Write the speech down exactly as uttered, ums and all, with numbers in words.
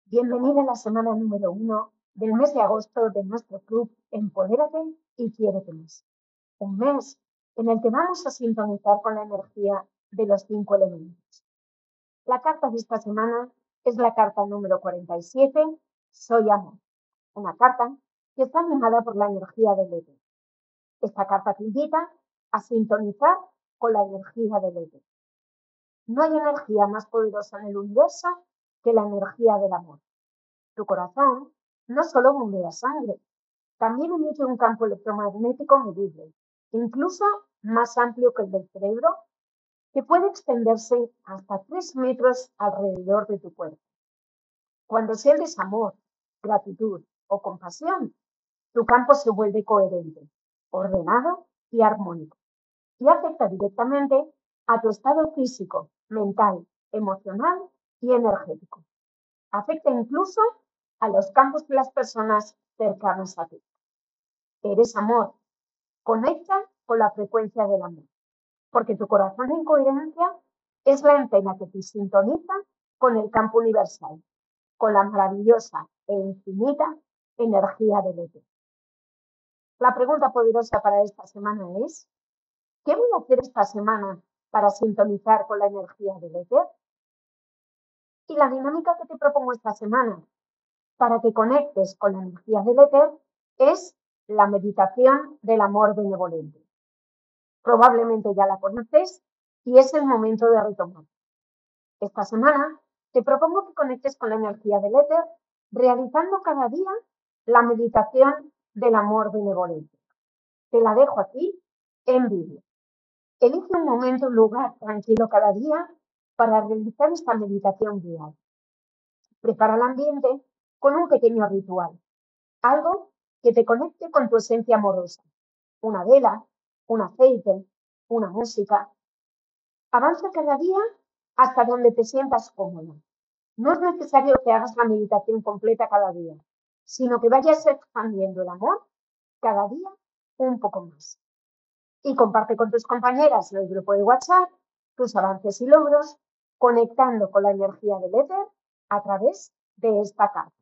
Bienvenida a la semana número uno del mes de agosto de nuestro club Empodérate y Quiérete Más. Un mes en el que vamos a sintonizar con la energía de los cinco elementos. La carta de esta semana es la carta número cuarenta y siete, Soy Amor. Una carta que está animada por la energía del éter. Esta carta te invita a sintonizar con la energía del éter. No hay energía más poderosa en el universo que la energía del amor. Tu corazón no solo bombea sangre, también emite un campo electromagnético medible, incluso más amplio que el del cerebro, que puede extenderse hasta tres metros alrededor de tu cuerpo. Cuando sientes amor, gratitud o compasión, tu campo se vuelve coherente, ordenado y armónico, y afecta directamente a tu estado físico, mental, emocional y energético. Afecta incluso a los campos de las personas cercanas a ti. Eres amor. Conecta con la frecuencia del amor, porque tu corazón en coherencia es la antena que te sintoniza con el campo universal, con la maravillosa e infinita energía del éter. La pregunta poderosa para esta semana es: ¿qué voy a hacer esta semana para sintonizar con la energía del éter? Y la dinámica que te propongo esta semana para que conectes con la energía del éter es la meditación del amor benevolente. Probablemente ya la conoces y es el momento de retomar. Esta semana te propongo que conectes con la energía del éter realizando cada día la meditación del amor benevolente. Te la dejo aquí en vídeo. Elige un momento, un lugar tranquilo cada día para realizar esta meditación guiada. Prepara el ambiente con un pequeño ritual, algo que te conecte con tu esencia amorosa. Una vela, un aceite, una música. Avanza cada día hasta donde te sientas cómodo. No es necesario que hagas la meditación completa cada día, sino que vayas expandiendo el amor cada día un poco más. Y comparte con tus compañeras en el grupo de WhatsApp tus avances y logros, conectando con la energía del éter a través de esta carta.